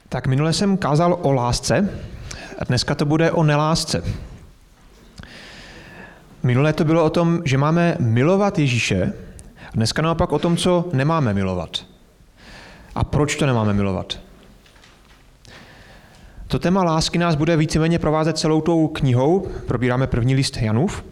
Tak minule jsem kázal o lásce a dneska to bude o nelásce. Minule to bylo o tom, že máme milovat Ježíše, a dneska naopak o tom, co nemáme milovat. A proč to nemáme milovat. To téma lásky nás bude víceméně provázet celou tou knihou, probíráme první list Janův.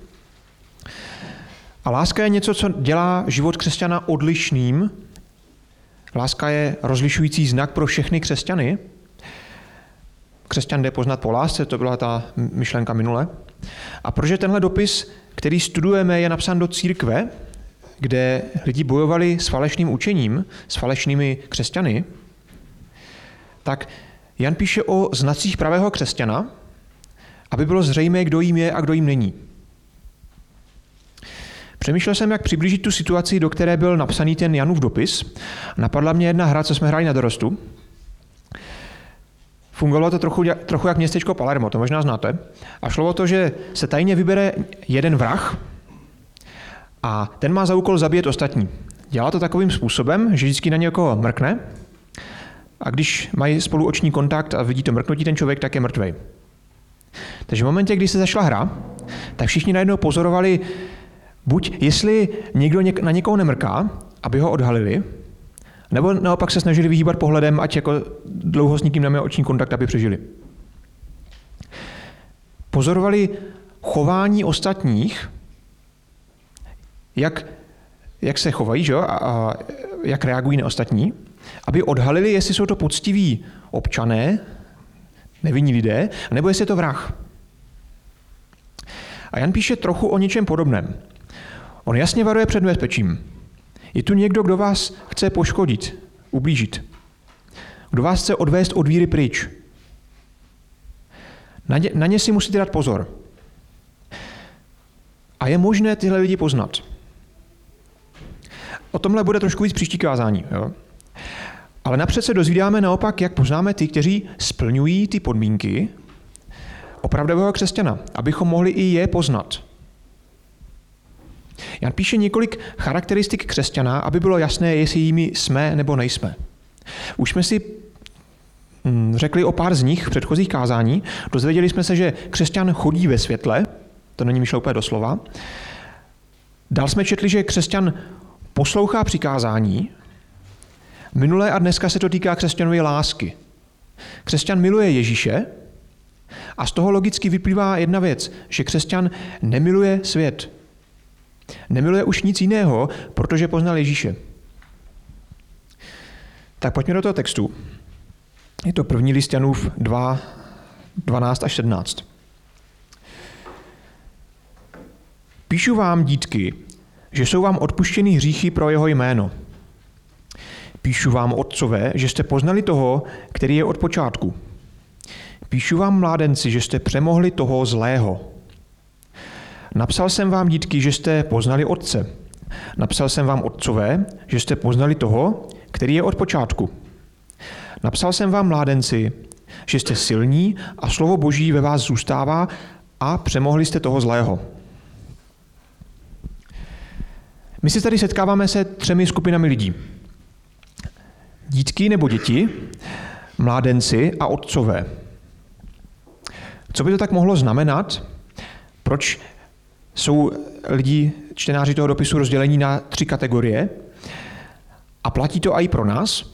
A láska je něco, co dělá život křesťana odlišným. Láska je rozlišující znak pro všechny křesťany. Křesťan jde poznat po lásce, to byla ta myšlenka minule. A protože tenhle dopis, který studujeme, je napsán do církve, kde lidi bojovali s falešným učením, s falešnými křesťany, tak Jan píše o znacích pravého křesťana, aby bylo zřejmé, kdo jim je a kdo jim není. Přemýšlel jsem, jak přiblížit tu situaci, do které byl napsaný ten Janův dopis. Napadla mě jedna hra, co jsme hráli na dorostu. Fungovalo to trochu jak městečko Palermo, to možná znáte. A šlo o to, že se tajně vybere jeden vrah a ten má za úkol zabíjet ostatní. Dělá to takovým způsobem, že vždycky na někoho mrkne a když mají spolu oční kontakt a vidí to mrknutí ten člověk, tak je mrtvej. Takže v momentě, kdy se začala hra, tak všichni najednou pozorovali, buď jestli někdo na někoho nemrká, aby ho odhalili, nebo naopak se snažili vyhýbat pohledem, ať jako dlouho s nikým neměl oční kontakt, aby přežili. Pozorovali chování ostatních, jak se chovají, že? A jak reagují na ostatní, aby odhalili, jestli jsou to poctiví občané, nevinní lidé, nebo jestli je to vrah. A Jan píše trochu o něčem podobném. On jasně varuje před nebezpečím. Je tu někdo, kdo vás chce poškodit, ublížit. Kdo vás chce odvést od víry pryč. Na ně si musíte dát pozor. A je možné tyhle lidi poznat. O tomhle bude trošku víc příští kázání. Jo? Ale napřed se dozvídáme naopak, jak poznáme ty, kteří splňují ty podmínky opravdového křesťana, abychom mohli i je poznat. Jan píše několik charakteristik křesťana, aby bylo jasné, jestli jimi jsme nebo nejsme. Už jsme si řekli o pár z nich v předchozích kázání. Dozvěděli jsme se, že křesťan chodí ve světle, to není myšleno úplně doslova. Dál jsme četli, že křesťan poslouchá přikázání. Minulé a dneska se to týká křesťanovy lásky. Křesťan miluje Ježíše a z toho logicky vyplývá jedna věc, že křesťan nemiluje svět. Nemiluje už nic jiného, protože poznal Ježíše. Tak pojďme do toho textu. Je to první list Janův 2, 12 až 17. Píšu vám, dítky, že jsou vám odpuštěny hříchy pro jeho jméno. Píšu vám, otcové, že jste poznali toho, který je od počátku. Píšu vám, mládenci, že jste přemohli toho zlého. Napsal jsem vám, dítky, že jste poznali otce. Napsal jsem vám, otcové, že jste poznali toho, který je od počátku. Napsal jsem vám, mládenci, že jste silní a slovo Boží ve vás zůstává a přemohli jste toho zlého. My se tady setkáváme se 3 skupinami lidí. Dítky nebo děti, mládenci a otcové. Co by to tak mohlo znamenat? Proč jsou lidi, čtenáři toho dopisu, rozdělení na 3 kategorie? A platí to i pro nás?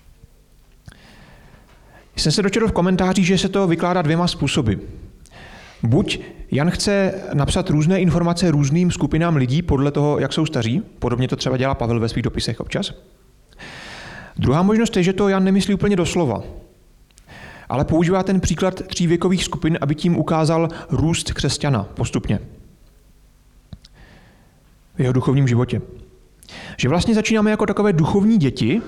Jsem se dočetl v komentářích, že se to vykládá 2 způsoby. Buď Jan chce napsat různé informace různým skupinám lidí podle toho, jak jsou staří, podobně to třeba dělá Pavel ve svých dopisech občas. Druhá možnost je, že to Jan nemyslí úplně doslova, ale používá ten příklad 3 věkových skupin, aby tím ukázal růst křesťana postupně v jeho duchovním životě. Že vlastně začínáme jako takové duchovní děti,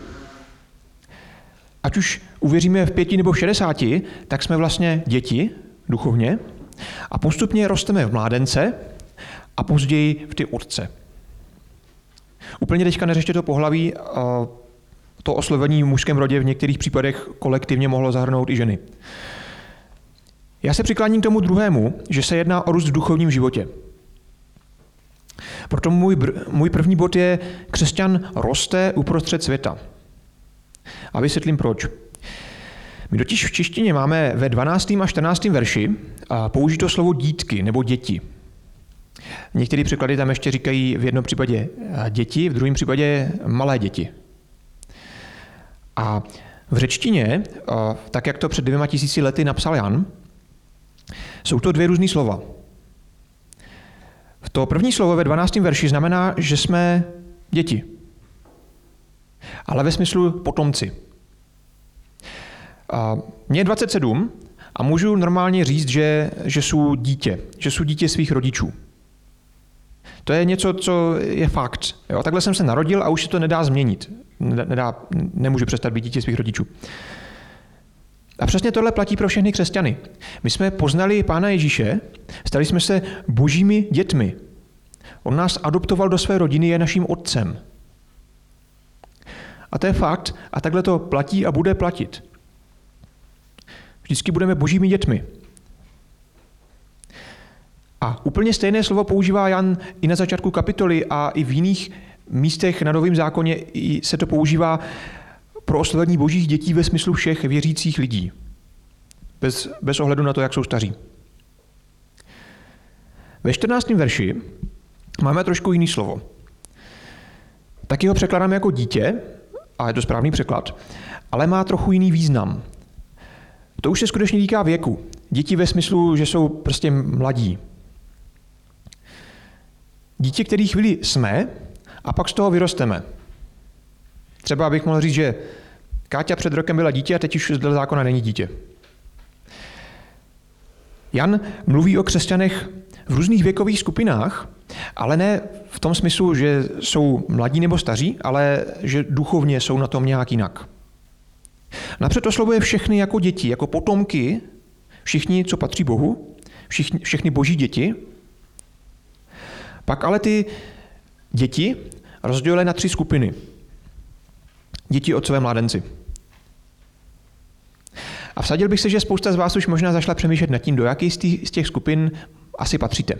ať už uvěříme v 5 nebo v 60, tak jsme vlastně děti duchovně a postupně rosteme v mládence a později v ty otce. Úplně teďka neřešte to pohlaví, to oslovení v mužském rodě v některých případech kolektivně mohlo zahrnout i ženy. Já se přikláním k tomu druhému, že se jedná o růst v duchovním životě. Proto můj první bod je, křesťan roste uprostřed světa. A vysvětlím proč. My totiž v češtině máme ve 12. a 14. verši použito slovo dítky nebo děti. Některé překlady tam ještě říkají v jednom případě děti, v druhém případě malé děti. A v řečtině, tak jak to před 2000 lety napsal Jan, jsou to dvě různý slova. To první slovo ve 12. verši znamená, že jsme děti, ale ve smyslu potomci. Mně je 27 a můžu normálně říct, že jsou dítě svých rodičů. To je něco, co je fakt. Jo? Takhle jsem se narodil a už se to nedá změnit. Nemůžu přestat být dítě svých rodičů. A přesně tohle platí pro všechny křesťany. My jsme poznali Pána Ježíše, stali jsme se božími dětmi. On nás adoptoval do své rodiny, je naším otcem. A to je fakt a takhle to platí a bude platit. Vždycky budeme božími dětmi. A úplně stejné slovo používá Jan i na začátku kapitoly a i v jiných místech na Novém zákoně se to používá pro oslovení božích dětí ve smyslu všech věřících lidí. Bez ohledu na to, jak jsou staří. Ve 14. verši máme trošku jiný slovo. Taky ho překládáme jako dítě, a je to správný překlad, ale má trochu jiný význam. To už se skutečně týká věku. Děti ve smyslu, že jsou prostě mladí. Dítě, který chvíli jsme, a pak z toho vyrosteme. Třeba bych mohl říct, že Káťa před rokem byla dítě a teď už dle zákona není dítě. Jan mluví o křesťanech v různých věkových skupinách, ale ne v tom smyslu, že jsou mladí nebo staří, ale že duchovně jsou na tom nějak jinak. Napřed oslovuje všechny jako děti, jako potomky, všichni, co patří Bohu, všechny boží děti. Pak ale ty děti rozděluje na 3 skupiny. Děti, otcové, mládenci. A vsadil bych se, že spousta z vás už možná zašla přemýšlet nad tím, do jaký z těch skupin asi patříte.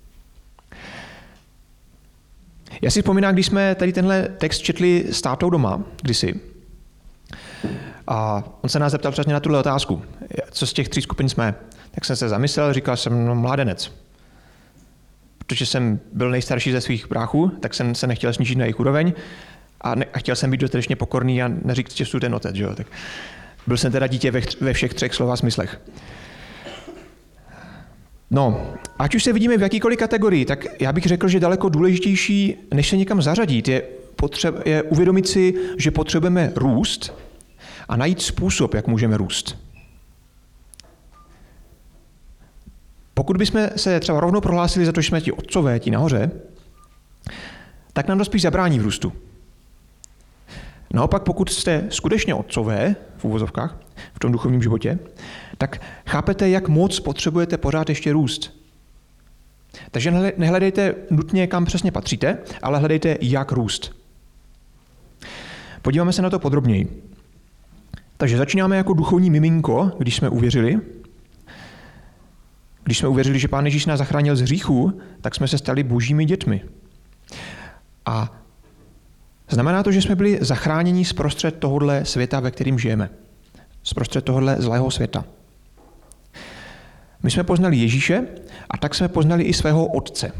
Já si vzpomínám, když jsme tady tenhle text četli s tátou doma, kdysi, a on se nás zeptal přesně na tuhle otázku, co z těch 3 skupin jsme. Tak jsem se zamyslel, říkal jsem, mládenec. Protože jsem byl nejstarší ze svých bráchů, tak jsem se nechtěl snížit na jejich úroveň a chtěl jsem být dostatečně pokorný a neříct, že jsem ten otec. Že jo? Tak byl jsem teda dítě ve všech 3 slova smyslech. No, ať už se vidíme v jakýkoliv kategorii, tak já bych řekl, že daleko důležitější, než se někam zařadit, je uvědomit si, že potřebujeme růst a najít způsob, jak můžeme růst. Pokud bychom se třeba rovnou prohlásili za to, že jsme ti otcové, ti nahoře, tak nám to spíš zabrání v růstu. Naopak, pokud jste skutečně otcové, v uvozovkách, v tom duchovním životě, tak chápete, jak moc potřebujete pořád ještě růst. Takže nehledejte nutně, kam přesně patříte, ale hledejte, jak růst. Podíváme se na to podrobněji. Takže začínáme jako duchovní miminko, když jsme uvěřili. Když jsme uvěřili, že Pán Ježíš nás zachránil z hříchu, tak jsme se stali božími dětmi. A znamená to, že jsme byli zachráněni zprostřed tohohle světa, ve kterým žijeme. Zprostřed tohohle zlého světa. My jsme poznali Ježíše a tak jsme poznali i svého otce.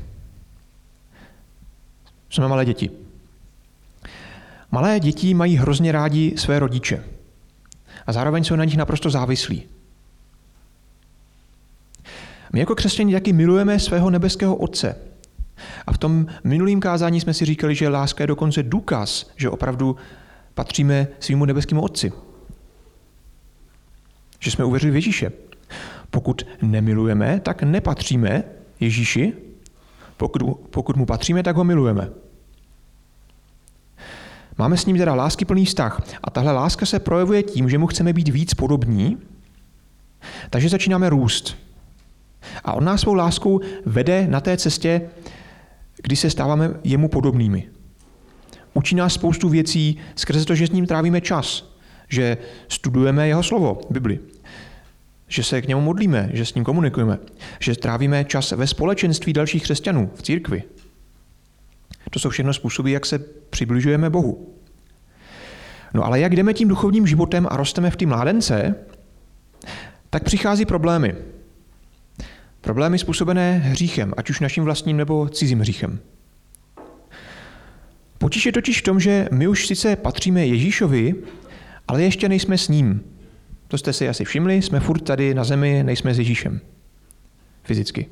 Jsme malé děti. Malé děti mají hrozně rádi své rodiče. A zároveň jsou na nich naprosto závislí. My jako křesťané taky milujeme svého nebeského otce. A v tom minulém kázání jsme si říkali, že láska je dokonce důkaz, že opravdu patříme svýmu nebeskému otci. Že jsme uvěřili v Ježíše. Pokud nemilujeme, tak nepatříme Ježíši. Pokud mu patříme, tak ho milujeme. Máme s ním teda láskyplný vztah. A tahle láska se projevuje tím, že mu chceme být víc podobní, takže začínáme růst. A on nás svou láskou vede na té cestě, kdy se stáváme jemu podobnými. Učí nás spoustu věcí skrze to, že s ním trávíme čas, že studujeme jeho slovo, Bibli, že se k němu modlíme, že s ním komunikujeme, že trávíme čas ve společenství dalších křesťanů, v církvi. To jsou všechno způsoby, jak se přibližujeme Bohu. No ale jak jdeme tím duchovním životem a rosteme v té mládence, tak přichází problémy. Problémy způsobené hříchem, ať už naším vlastním nebo cizím hříchem. Potíž je totiž v tom, že my už sice patříme Ježíšovi, ale ještě nejsme s ním. To jste si asi všimli, jsme furt tady na zemi, nejsme s Ježíšem. Fyzicky.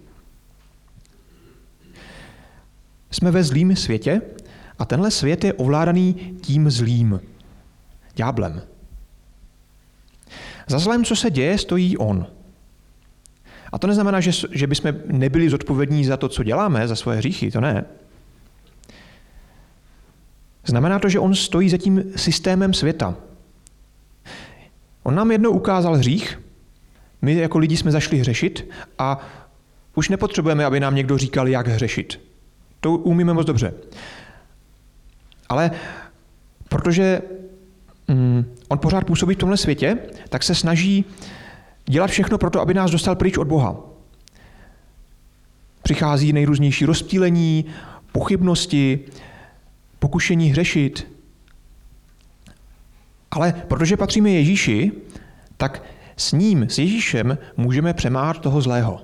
Jsme ve zlým světě a tenhle svět je ovládaný tím zlým. Ďáblem. Za zlem, co se děje, stojí on. A to neznamená, že bychom nebyli zodpovědní za to, co děláme, za svoje hříchy, to ne. Znamená to, že on stojí za tím systémem světa. On nám jednou ukázal hřích, my jako lidi jsme zašli hřešit a už nepotřebujeme, aby nám někdo říkal, jak hřešit. To umíme moc dobře. Ale protože on pořád působí v tomhle světě, tak se snaží dělat všechno pro to, aby nás dostal pryč od Boha. Přichází nejrůznější rozptýlení, pochybnosti, pokušení hřešit. Ale protože patříme Ježíši, tak s ním, s Ježíšem, můžeme přemáhat toho zlého.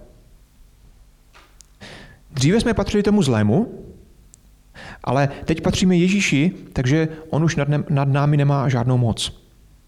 Dříve jsme patřili tomu zlému, ale teď patříme Ježíši, takže on už nad námi nemá žádnou moc.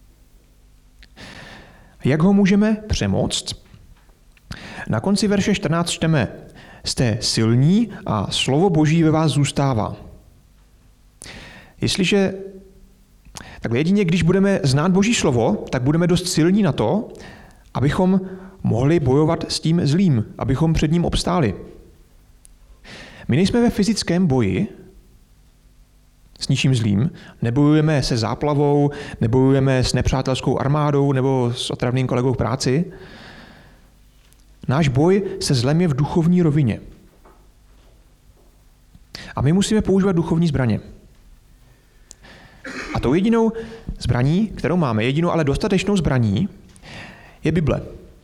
Jak ho můžeme přemoct? Na konci verše 14 čteme: Jste silní a slovo Boží ve vás zůstává. Jestliže takhle jedině, když budeme znát Boží slovo, tak budeme dost silní na to, abychom mohli bojovat s tím zlým, abychom před ním obstáli. My nejsme ve fyzickém boji s ničím zlým, nebojujeme se záplavou, nebojujeme s nepřátelskou armádou nebo s otravným kolegou v práci. Náš boj se zlem je v duchovní rovině. A my musíme používat duchovní zbraně. A tou jedinou zbraní, kterou máme, jedinou ale dostatečnou zbraní, je Bible.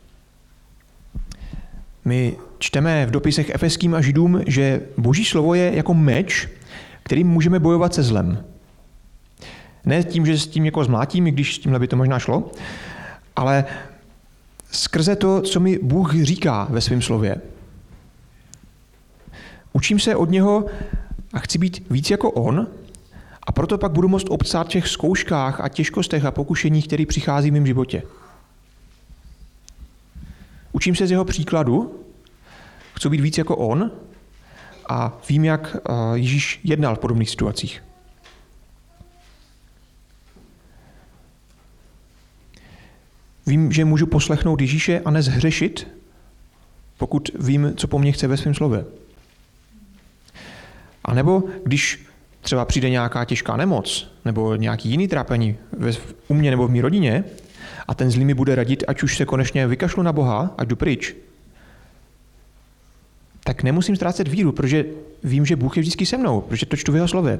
My čteme v dopisech Efeským a Židům, že Boží slovo je jako meč, kterým můžeme bojovat se zlem. Ne tím, že s tím jako zmlátím, i když s tímhle by to možná šlo, ale skrze to, co mi Bůh říká ve svém slově. Učím se od něho a chci být víc jako on, a proto pak budu moct obstát v těch zkouškách a těžkostech a pokušeních, které přichází v mém životě. Učím se z jeho příkladu, chci být víc jako on a vím, jak Ježíš jednal v podobných situacích. Vím, že můžu poslechnout Ježíše a nezhřešit, pokud vím, co po mně chce ve svém slově. A nebo když třeba přijde nějaká těžká nemoc nebo nějaký jiný trápení u mě nebo v mé rodině a ten zlý mi bude radit, ať už se konečně vykašlu na Boha, ať jdu pryč, tak nemusím ztrácet víru, protože vím, že Bůh je vždycky se mnou, protože to čtu v jeho slově.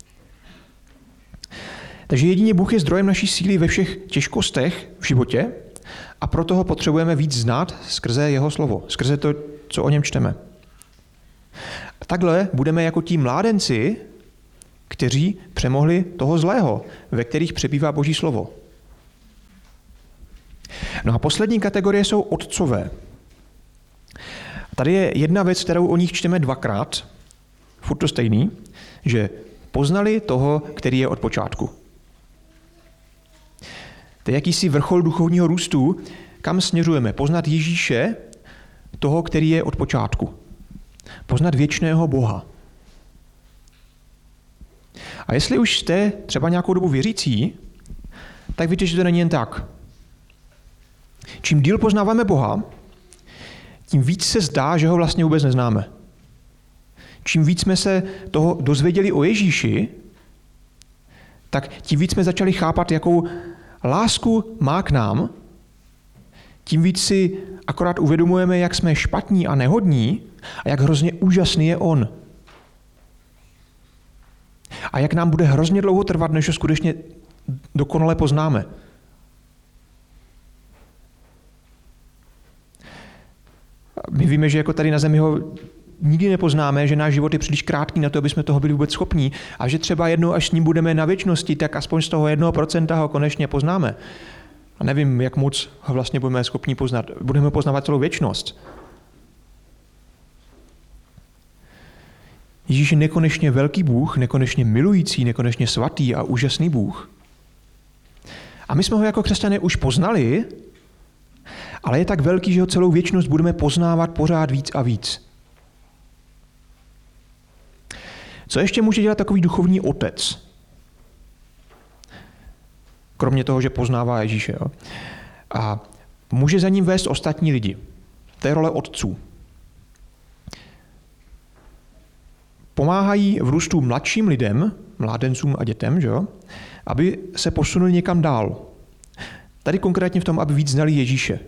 Takže jedině Bůh je zdrojem naší síly ve všech těžkostech v životě a proto ho potřebujeme víc znát skrze jeho slovo, skrze to, co o něm čteme. A takhle budeme jako ti mládenci, kteří přemohli toho zlého, ve kterých přebývá Boží slovo. No a poslední kategorie jsou otcové. Tady je jedna věc, kterou o nich čteme dvakrát, furt to stejný, že poznali toho, který je od počátku. To je jakýsi vrchol duchovního růstu, kam směřujeme. Poznat Ježíše, toho, který je od počátku. Poznat věčného Boha. A jestli už jste třeba nějakou dobu věřící, tak víte, že to není jen tak. Čím díl poznáváme Boha, tím víc se zdá, že ho vlastně vůbec neznáme. Čím víc jsme se toho dozvěděli o Ježíši, tak tím víc jsme začali chápat, jakou lásku má k nám, tím víc si akorát uvědomujeme, jak jsme špatní a nehodní a jak hrozně úžasný je on. A jak nám bude hrozně dlouho trvat, než ho skutečně dokonale poznáme. My víme, že jako tady na zemi ho nikdy nepoznáme, že náš život je příliš krátký na to, aby jsme toho byli vůbec schopní a že třeba jednou, až s ním budeme na věčnosti, tak aspoň z toho 1% ho konečně poznáme. A nevím, jak moc ho vlastně budeme schopni poznat. Budeme poznávat celou věčnost. Ježíš je nekonečně velký Bůh, nekonečně milující, nekonečně svatý a úžasný Bůh. A my jsme ho jako křesťané už poznali, ale je tak velký, že ho celou věčnost budeme poznávat pořád víc a víc. Co ještě může dělat takový duchovní otec? Kromě toho, že poznává Ježíše. Jo? A může za ním vést ostatní lidi. To je role otců. Pomáhají v růstu mladším lidem, mládencům a dětem, že jo? Aby se posunuli někam dál. Tady konkrétně v tom, aby víc znali Ježíše.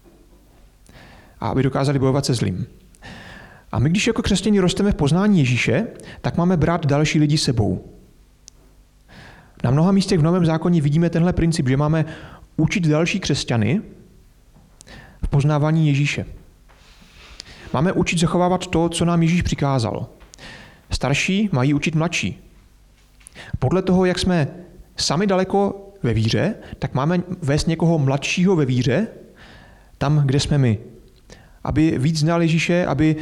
A aby dokázali bojovat se zlým. A my, když jako křesťané rosteme v poznání Ježíše, tak máme brát další lidi sebou. Na mnoha místech v Novém zákoně vidíme tenhle princip, že máme učit další křesťany v poznávání Ježíše. Máme učit zachovávat to, co nám Ježíš přikázal. Starší mají učit mladší. Podle toho, jak jsme sami daleko ve víře, tak máme vést někoho mladšího ve víře tam, kde jsme my. Aby víc znal Ježíše, aby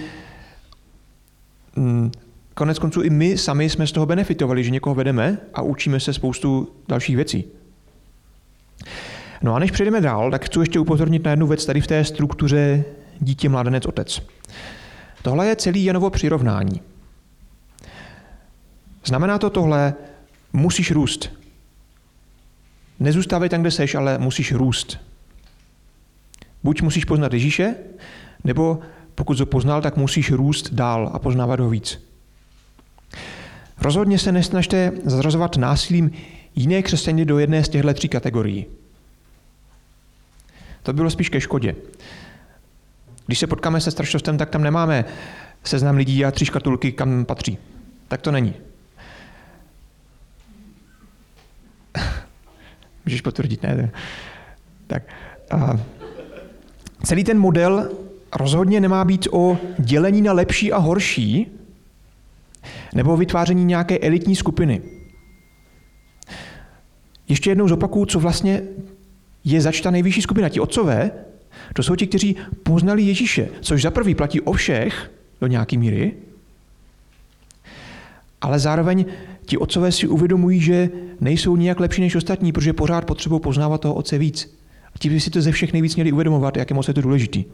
konec konců i my sami jsme z toho benefitovali, že někoho vedeme a učíme se spoustu dalších věcí. No a než přejdeme dál, tak chci ještě upozornit na jednu věc tady v té struktuře dítě, mládenec, otec. Tohle je celý Janovo přirovnání. Znamená to tohle, musíš růst. Nezůstávej tam, kde seš, ale musíš růst. Buď musíš poznat Ježíše, nebo pokud ho poznal, tak musíš růst dál a poznávat ho víc. Rozhodně se nesnažte zařazovat násilím jiné křesťany do jedné z těchto 3 kategorií. To bylo spíš ke škodě. Když se potkáme se staršostem, tak tam nemáme seznam lidí a 3 škatulky, kam patří. Tak to není. Můžeš potvrdit, ne? Tak. Celý ten model rozhodně nemá být o dělení na lepší a horší, nebo o vytváření nějaké elitní skupiny. Ještě jednou zopakuju, co vlastně je zač ta nejvyšší skupina. Ti otcové, to jsou ti, kteří poznali Ježíše, což za prvý platí o všech do nějaké míry, ale zároveň ti otcové si uvědomují, že nejsou nijak lepší než ostatní, protože pořád potřebují poznávat toho otce víc. A ti by si to ze všech nejvíc měli uvědomovat, jak je moc je to důležitý.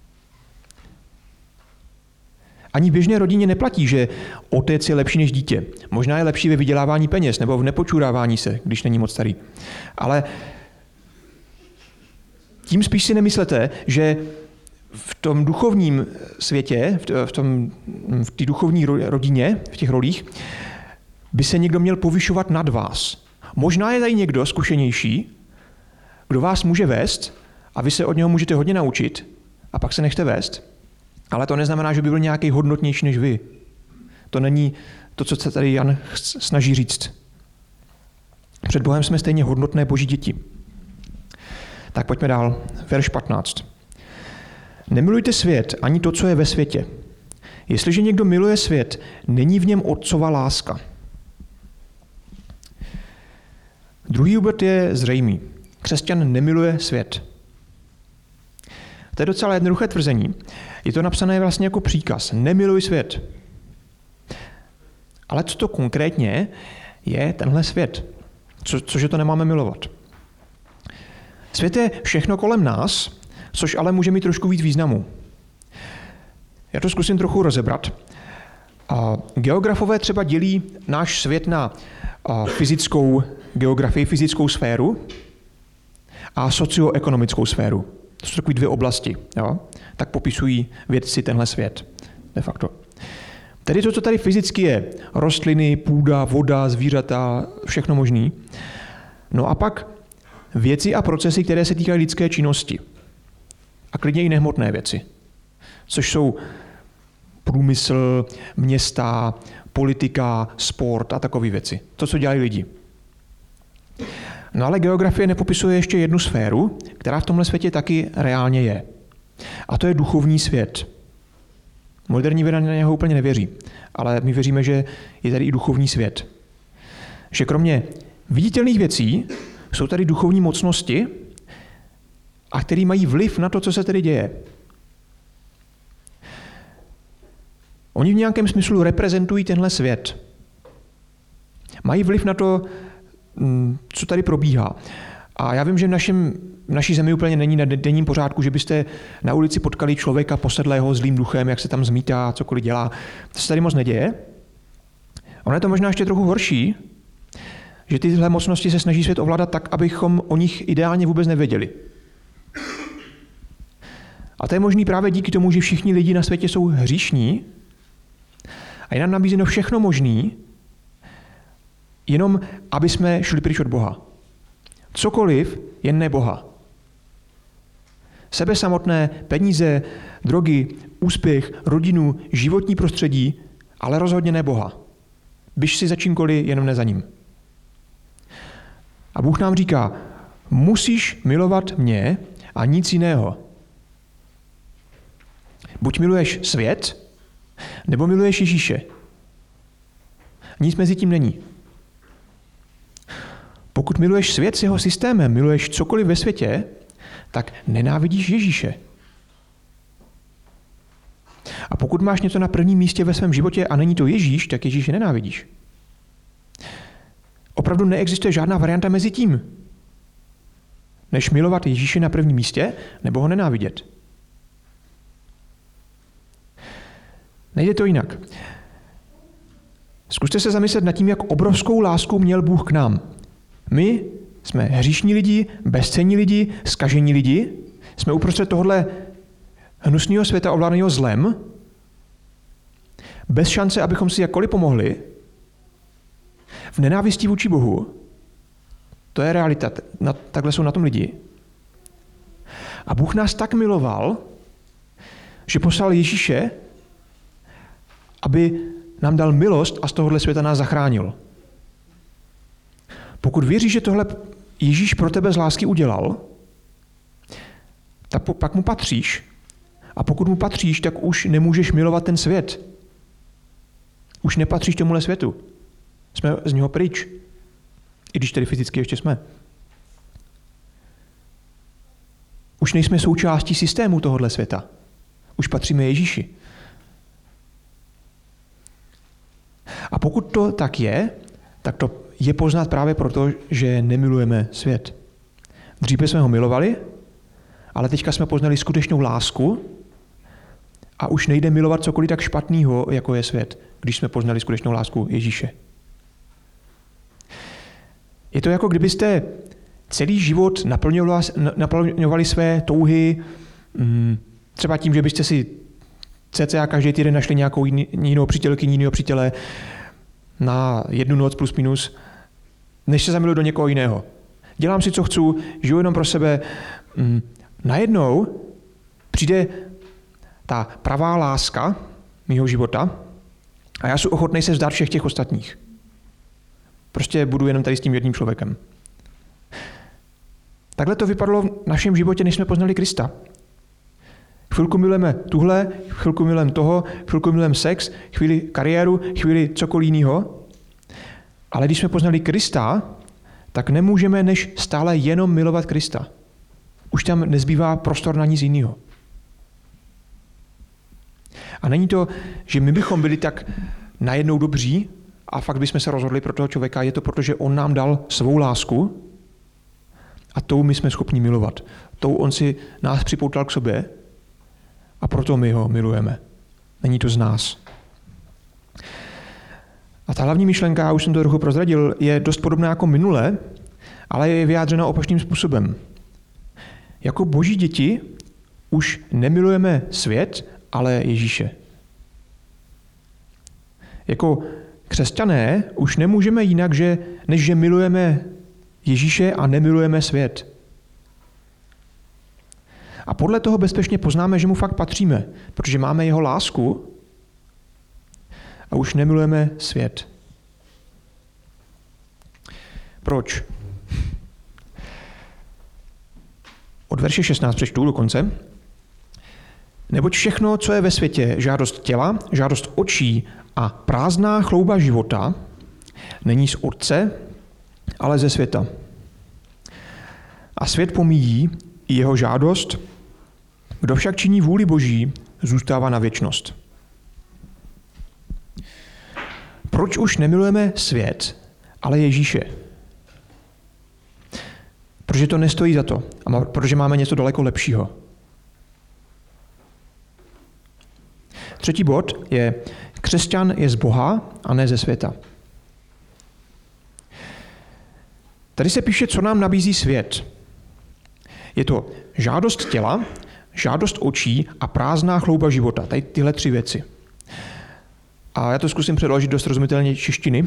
Ani v běžné rodině neplatí, že otec je lepší než dítě. Možná je lepší ve vydělávání peněz nebo v nepočurávání se, když není moc starý. Ale tím spíš si nemyslete, že v tom duchovním světě, v té duchovní rodině, v těch rolích, by se někdo měl povyšovat nad vás. Možná je tady někdo zkušenější, kdo vás může vést a vy se od něho můžete hodně naučit a pak se nechte vést, ale to neznamená, že by byl nějaký hodnotnější než vy. To není to, co se tady Jan snaží říct. Před Bohem jsme stejně hodnotné Boží děti. Tak pojďme dál. Verš 15. Nemilujte svět, ani to, co je ve světě. Jestliže někdo miluje svět, není v něm otcova láska. Druhý úvod je zřejmý. Křesťan nemiluje svět. To je docela jednoduché tvrzení. Je to napsané vlastně jako příkaz. Nemiluj svět. Ale co to konkrétně je tenhle svět? Cože to nemáme milovat? Svět je všechno kolem nás, což ale může mít trošku víc významu. Já to zkusím trochu rozebrat. Geografové třeba dělí náš svět na fyzickou geografii, fyzickou sféru a socioekonomickou sféru. To jsou takové 2 oblasti. Jo? Tak popisují vědci tenhle svět. De facto. Tedy to, co tady fyzicky je, rostliny, půda, voda, zvířata, všechno možný. No a pak věci a procesy, které se týkají lidské činnosti. A klidně i nehmotné věci. Což jsou průmysl, města, politika, sport a takové věci. To, co dělají lidi. No ale geografie nepopisuje ještě jednu sféru, která v tomhle světě taky reálně je. A to je duchovní svět. Moderní věda na něho úplně nevěří, ale my věříme, že je tady i duchovní svět. Že kromě viditelných věcí jsou tady duchovní mocnosti, a který mají vliv na to, co se tedy děje. Oni v nějakém smyslu reprezentují tenhle svět. Mají vliv na to, co tady probíhá. A já vím, že v naší zemi úplně není na denním pořádku, že byste na ulici potkali člověka posedlého zlým duchem, jak se tam zmítá, cokoliv dělá. To se tady moc neděje. Ono je to možná ještě trochu horší, že tyhle mocnosti se snaží svět ovládat tak, abychom o nich ideálně vůbec nevěděli. A to je možný právě díky tomu, že všichni lidi na světě jsou hříšní a je nám nabízeno všechno možný, jenom aby jsme šli pryč od Boha. Cokoliv, jen ne Boha. Sebe samotné, peníze, drogy, úspěch, rodinu, životní prostředí, ale rozhodně ne Boha. Běž si za čímkoliv, jenom ne za ním. A Bůh nám říká, musíš milovat mě a nic jiného. Buď miluješ svět, nebo miluješ Ježíše. Nic mezi tím není. Pokud miluješ svět s jeho systémem, miluješ cokoliv ve světě, tak nenávidíš Ježíše. A pokud máš něco na prvním místě ve svém životě a není to Ježíš, tak Ježíše nenávidíš. Opravdu neexistuje žádná varianta mezi tím, než milovat Ježíše na prvním místě, nebo ho nenávidět. Nejde to jinak. Zkuste se zamyslet nad tím, jak obrovskou lásku měl Bůh k nám. My jsme hříšní lidi, bezcenní lidi, zkažení lidi, jsme uprostřed tohohle hnusného světa ovládaného zlem, bez šance, abychom si jakkoliv pomohli, v nenávistí vůči Bohu. To je realita, takhle jsou na tom lidi. A Bůh nás tak miloval, že poslal Ježíše, aby nám dal milost a z tohohle světa nás zachránil. Pokud věříš, že tohle Ježíš pro tebe z lásky udělal, tak pak mu patříš. A pokud mu patříš, tak už nemůžeš milovat ten svět. Už nepatříš tomuhle světu. Jsme z něho pryč. I když tedy fyzicky ještě jsme. Už nejsme součástí systému tohohle světa. Už patříme Ježíši. A pokud to tak je, tak to je poznat právě proto, že nemilujeme svět. Dříve jsme ho milovali, ale teďka jsme poznali skutečnou lásku a už nejde milovat cokoliv tak špatného, jako je svět, když jsme poznali skutečnou lásku Ježíše. Je to jako kdybyste celý život naplňovali své touhy, třeba tím, že byste si cca každý týden našli nějakou jinou přítelkyni, jiného přítele na jednu noc plus minus, než se zamiluji do někoho jiného. Dělám si, co chci, žiju jenom pro sebe. Najednou přijde ta pravá láska mýho života a já jsem ochotný se vzdát všech těch ostatních. Prostě budu jenom tady s tím jedním člověkem. Takhle to vypadalo v našem životě, než jsme poznali Krista. Chvilku milujeme tuhle, chvilku milujeme toho, chvilku milujeme sex, chvíli kariéru, chvíli cokoliv jiného. Ale když jsme poznali Krista, tak nemůžeme než stále jenom milovat Krista. Už tam nezbývá prostor na nic jiného. A není to, že my bychom byli tak najednou dobří a fakt bychom se rozhodli pro toho člověka, je to proto, že on nám dal svou lásku a tou my jsme schopni milovat. Tou on si nás připoutal k sobě a proto my ho milujeme. Není to z nás. A ta hlavní myšlenka, já už jsem to trochu prozradil, je dost podobná jako minule, ale je vyjádřena opačným způsobem. Jako boží děti už nemilujeme svět, ale Ježíše. Jako křesťané už nemůžeme jinak, než že milujeme Ježíše a nemilujeme svět. A podle toho bezpečně poznáme, že mu fakt patříme, protože máme jeho lásku a už nemilujeme svět. Proč? Od verše 16 přečtu do konce. Neboť všechno, co je ve světě, žádost těla, žádost očí a prázdná chlouba života, není z Otce, ale ze světa. A svět pomíjí, jeho žádost, kdo však činí vůli Boží, zůstává na věčnost. Proč už nemilujeme svět, ale Ježíše? Protože to nestojí za to a protože máme něco daleko lepšího. Třetí bod je, křesťan je z Boha a ne ze světa. Tady se píše, co nám nabízí svět. Je to žádost těla, žádost očí a prázdná chlouba života. Tady tyhle tři věci. A já to zkusím přeložit do srozumitelné češtiny.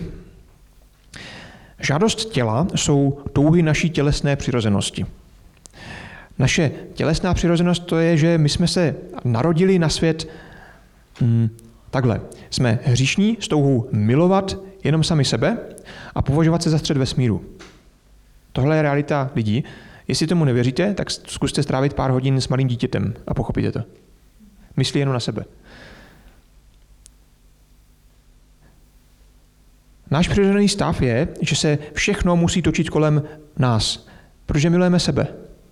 Žádost těla jsou touhy naší tělesné přirozenosti. Naše tělesná přirozenost to je, že my jsme se narodili na svět takhle. Jsme hříšní s touhou milovat jenom sami sebe a považovat se za střed vesmíru. Tohle je realita lidí. Jestli tomu nevěříte, tak zkuste strávit pár hodin s malým dítětem a pochopíte to. Myslí jenom na sebe. Náš přirozený stav je, že se všechno musí točit kolem nás, protože milujeme sebe.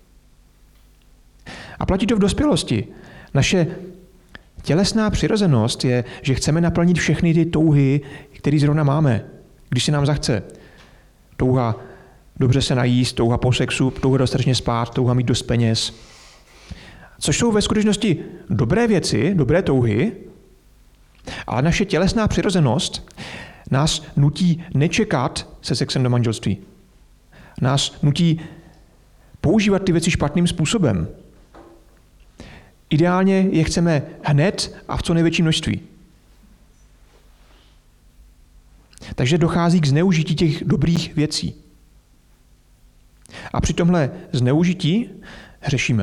A platí to v dospělosti. Naše tělesná přirozenost je, že chceme naplnit všechny ty touhy, které zrovna máme, když si nám zachce. Touha dobře se najíst, touha po sexu, touha dostatečně spát, touha mít dost peněz. Což jsou ve skutečnosti dobré věci, dobré touhy, ale naše tělesná přirozenost nás nutí nečekat se sexem do manželství. Nás nutí používat ty věci špatným způsobem. Ideálně je chceme hned a v co největší množství. Takže dochází k zneužití těch dobrých věcí. A při tomhle zneužití hřešíme.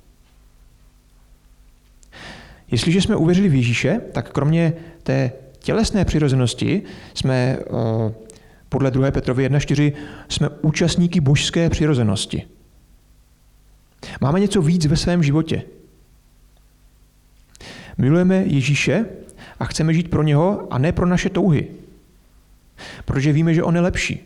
Jestliže jsme uvěřili v Ježíše, tak kromě té tělesné přirozenosti jsme podle 2. Petrovy 1.4 jsme účastníky božské přirozenosti. Máme něco víc ve svém životě. Milujeme Ježíše a chceme žít pro něho a ne pro naše touhy. Protože víme, že on je lepší.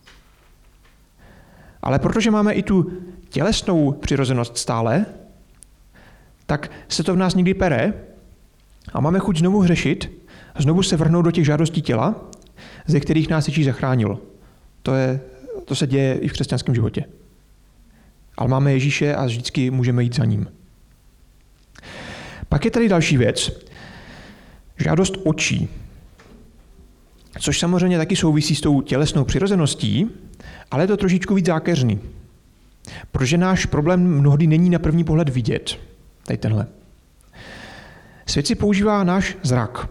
Ale protože máme i tu tělesnou přirozenost stále, tak se to v nás někdy pere a máme chuť znovu hřešit, znovu se vrhnout do těch žádostí těla, ze kterých nás Ježíš zachránil. To se děje i v křesťanském životě. Ale máme Ježíše a vždycky můžeme jít za ním. Pak je tady další věc. Žádost očí. Což samozřejmě taky souvisí s tou tělesnou přirozeností, ale je to trošičku víc zákeřný. Protože náš problém mnohdy není na první pohled vidět. Tady tenhle. Svět si používá náš zrak.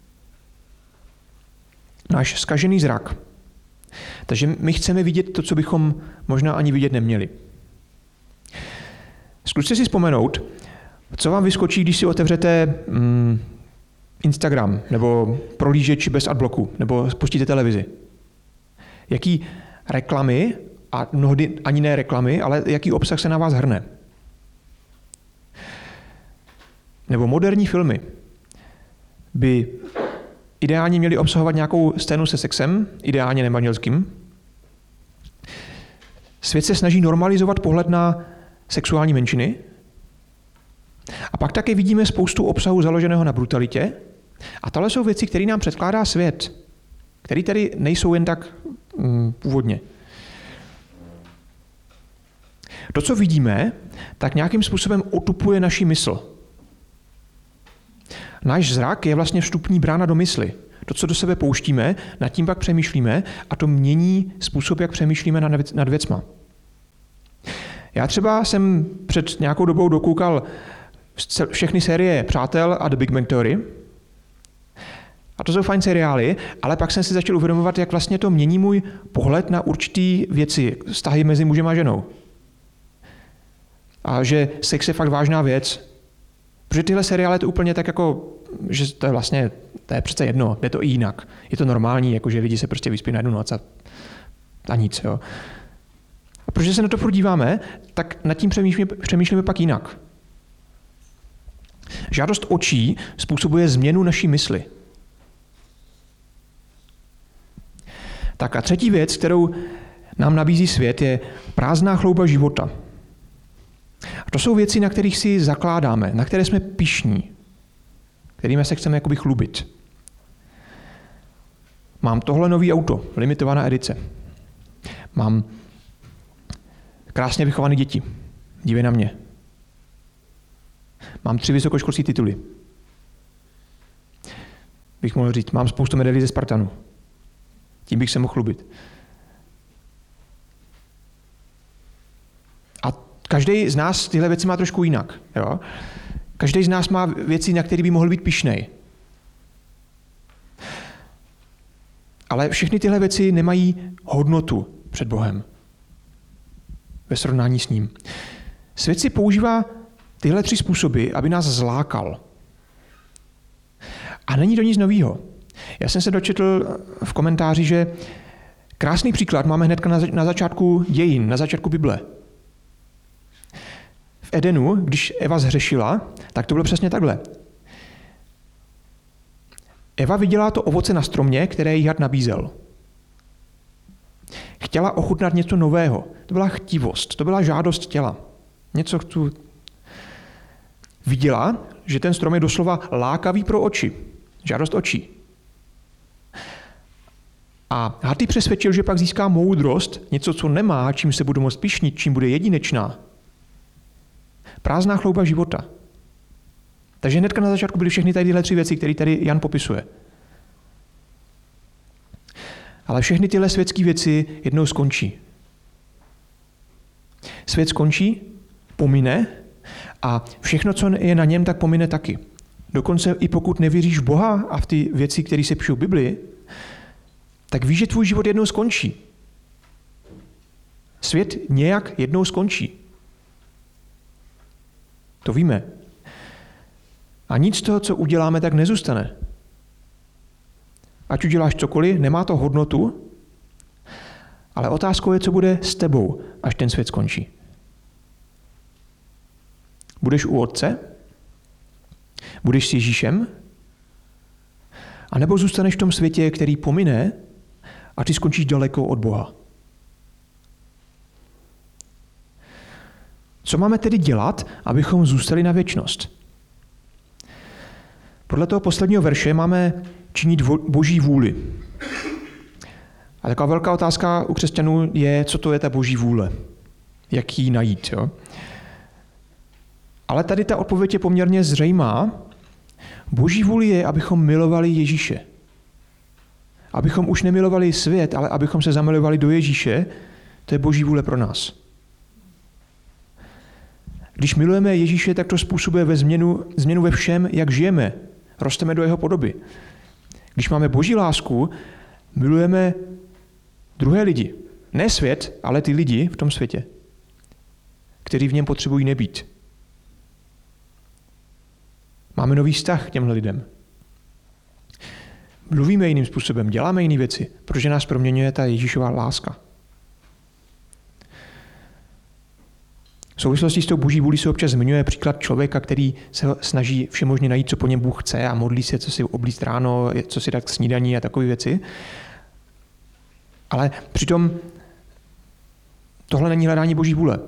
Náš zkažený zrak. Takže my chceme vidět to, co bychom možná ani vidět neměli. Zkuste si vzpomenout, co vám vyskočí, když si otevřete Instagram, nebo prohlížeč bez adbloku, nebo spustíte televizi. Jaký reklamy, a mnohdy ani ne reklamy, ale jaký obsah se na vás hrne. Nebo moderní filmy by ideálně měly obsahovat nějakou scénu se sexem, ideálně nemanželským. Svět se snaží normalizovat pohled na sexuální menšiny. A pak také vidíme spoustu obsahu založeného na brutalitě. A tohle jsou věci, které nám předkládá svět, které tady nejsou jen tak původně. To, co vidíme, tak nějakým způsobem otupuje naši mysl. Náš zrak je vlastně vstupní brána do mysli. To, co do sebe pouštíme, nad tím pak přemýšlíme a to mění způsob, jak přemýšlíme nad věcma. Já třeba jsem před nějakou dobou dokoukal všechny série Přátel a The Big Bang Theory. A to jsou fajn seriály, ale pak jsem si začal uvědomovat, jak vlastně to mění můj pohled na určitý věci, vztahy mezi mužem a ženou. A že sex je fakt vážná věc. Protože tyhle seriály to úplně tak jako, že to je přece jedno, jde to i jinak. Je to normální, jako že lidi se prostě vyspí na jednu noc a nic. Jo. A protože se na to furt díváme, tak nad tím přemýšlíme pak jinak. Žádost očí způsobuje změnu naší mysli. Tak a třetí věc, kterou nám nabízí svět, je prázdná chlouba života. A to jsou věci, na kterých si zakládáme, na které jsme pyšní, kterými se chceme jakoby chlubit. Mám tohle nový auto, limitovaná edice. Mám krásně vychované děti. Dívej na mě. Mám 3 vysokoškolské tituly. Bych mohl říct, mám spoustu medailí ze Spartanu. Tím bych se mohl chlubit. A každý z nás tyhle věci má trošku jinak. Jo? Každý z nás má věci, na které by mohl být pyšnej. Ale všechny tyhle věci nemají hodnotu před Bohem ve srovnání s ním. Svět si používá tyhle 3 způsoby, aby nás zlákal. A není to nic novýho. Já jsem se dočetl v komentáři, že krásný příklad máme hnedka na začátku dějin, na začátku Bible. V Edenu, když Eva zhřešila, tak to bylo přesně takhle. Eva viděla to ovoce na stromě, které jí had nabízel. Chtěla ochutnat něco nového. To byla chtivost, to byla žádost těla. Něco tu viděla, že ten strom je doslova lákavý pro oči. Žádost očí. A had ji přesvědčil, že pak získá moudrost, něco, co nemá, čím se bude moct pyšnit, čím bude jedinečná. Prázdná chlouba života. Takže hnedka na začátku byly všechny tyhle 3 věci, které tady Jan popisuje. Ale všechny tyhle světské věci jednou skončí. Svět skončí, pomine a všechno, co je na něm, tak pomine taky. Dokonce i pokud nevěříš v Boha a v ty věci, které se píšou v Biblii, tak víš, že tvůj život jednou skončí. Svět nějak jednou skončí. To víme. A nic z toho, co uděláme, tak nezůstane. Ať uděláš cokoliv, nemá to hodnotu, ale otázkou je, co bude s tebou, až ten svět skončí. Budeš u Otce? Budeš s Ježíšem? A nebo zůstaneš v tom světě, který pomine a ty skončíš daleko od Boha? Co máme tedy dělat, abychom zůstali na věčnost? Podle toho posledního verše máme činit Boží vůli. A taková velká otázka u křesťanů je, co to je ta Boží vůle. Jak ji najít. Jo? Ale tady ta odpověď je poměrně zřejmá. Boží vůli je, abychom milovali Ježíše. Abychom už nemilovali svět, ale abychom se zamilovali do Ježíše, to je Boží vůle pro nás. Když milujeme Ježíše, tak to způsobuje změnu ve všem, jak žijeme. Rosteme do jeho podoby. Když máme Boží lásku, milujeme druhé lidi. Ne svět, ale ty lidi v tom světě, kteří v něm potřebují nebýt. Máme nový vztah k těmhle lidem. Mluvíme jiným způsobem, děláme jiné věci, protože nás proměňuje ta Ježíšova láska. V souvislosti s tou Boží vůlí se občas zmiňuje příklad člověka, který se snaží všemožně najít, co po něm Bůh chce a modlí se, co si oblíct ráno, co si dát k snídaní a takové věci. Ale přitom tohle není hledání Boží vůle.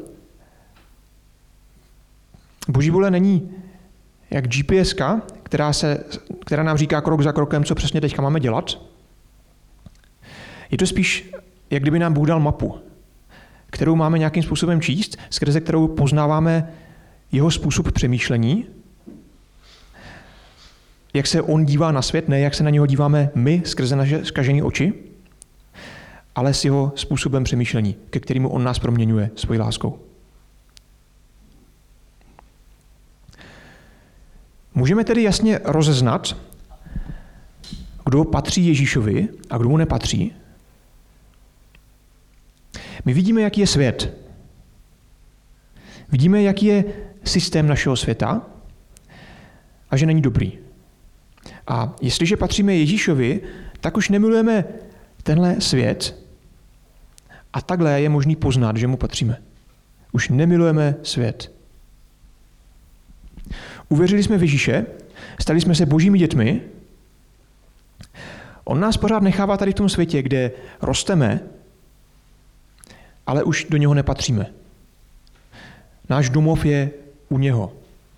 Boží vůle není jak GPS-ka, která nám říká krok za krokem, co přesně teďka máme dělat. Je to spíš, jak kdyby nám Bůh dal mapu, kterou máme nějakým způsobem číst, skrze kterou poznáváme jeho způsob přemýšlení, jak se on dívá na svět, ne jak se na něho díváme my skrze naše zkažené oči, ale s jeho způsobem přemýšlení, ke kterému on nás proměňuje svojí láskou. Můžeme tedy jasně rozeznat, kdo patří Ježíšovi a kdo mu nepatří. My vidíme, jaký je svět. Vidíme, jaký je systém našeho světa a že není dobrý. A jestliže patříme Ježíšovi, tak už nemilujeme tenhle svět a takhle je možný poznat, že mu patříme. Už nemilujeme svět. Uvěřili jsme v Ježíše, stali jsme se Božími dětmi. On nás pořád nechává tady v tom světě, kde rosteme, ale už do něho nepatříme. Náš domov je u něho.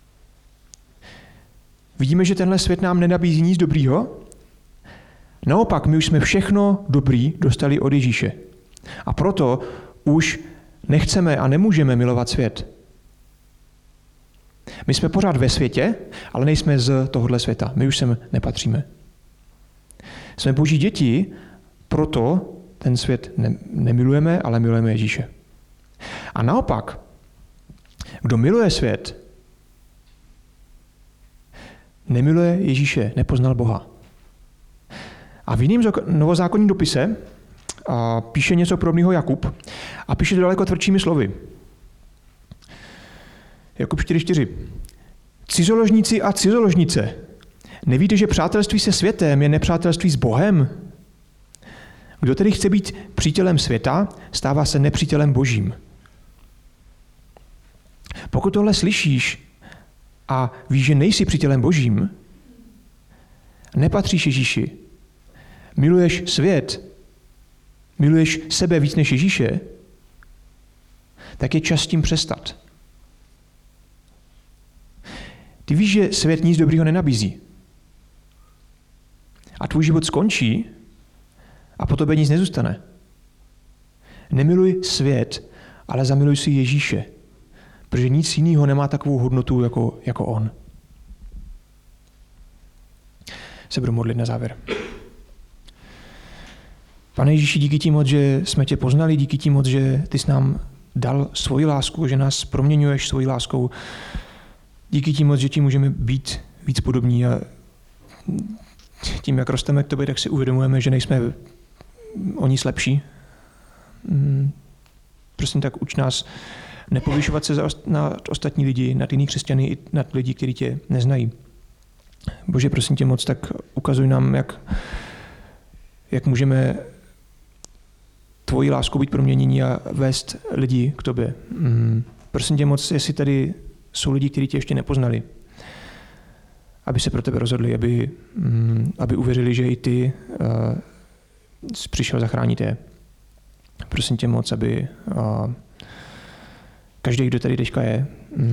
Vidíme, že tenhle svět nám nenabízí nic dobrýho. Naopak, my už jsme všechno dobrý dostali od Ježíše. A proto už nechceme a nemůžeme milovat svět. My jsme pořád ve světě, ale nejsme z tohohle světa. My už sem nepatříme. Jsme Boží děti, proto ten svět nemilujeme, ale milujeme Ježíše. A naopak, kdo miluje svět, nemiluje Ježíše, nepoznal Boha. A v jiném novozákonním dopise píše něco podobného Jakub a píše to daleko tvrdšími slovy. Jakub 4:4. Cizoložníci a cizoložnice, nevíte, že přátelství se světem je nepřátelství s Bohem? Kdo tedy chce být přítelem světa, stává se nepřítelem Božím. Pokud tohle slyšíš a víš, že nejsi přítelem Božím, nepatříš Ježíši, miluješ svět, miluješ sebe víc než Ježíše, tak je čas s tím přestat. Ty víš, že svět nic dobrýho nenabízí. A tvůj život skončí a po tobě nic nezůstane. Nemiluj svět, ale zamiluj si Ježíše, protože nic jiného nemá takovou hodnotu jako on. Se budu modlit na závěr. Pane Ježíši, díky ti moc, že jsme tě poznali, díky ti moc, že ty jsi nám dal svoji lásku, že nás proměňuješ svojí láskou. Díky ti moc, že ti můžeme být víc podobní a tím, jak rosteme k tobě, tak si uvědomujeme, že nejsme o nic lepší. Prosím, tak uč nás nepovyšovat se nad ostatní lidi, nad jiný křesťany i nad lidi, kteří tě neznají. Bože, prosím tě moc, tak ukazuj nám, jak můžeme tvojí láskou být proměnění a vést lidi k tobě. Prosím tě moc, jestli tady jsou lidi, kteří tě ještě nepoznali, aby se pro tebe rozhodli, aby uvěřili, že i ty jsi přišel zachránit je. Prosím tě moc, aby každý, kdo tady teďka je,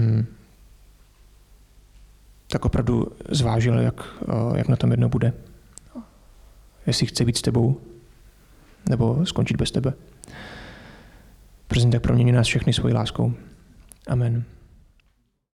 tak opravdu zvážil, jak na tom jedno bude. Jestli chce být s tebou, nebo skončit bez tebe. Prosím, tak proměňuj nás všechny svojí láskou. Amen.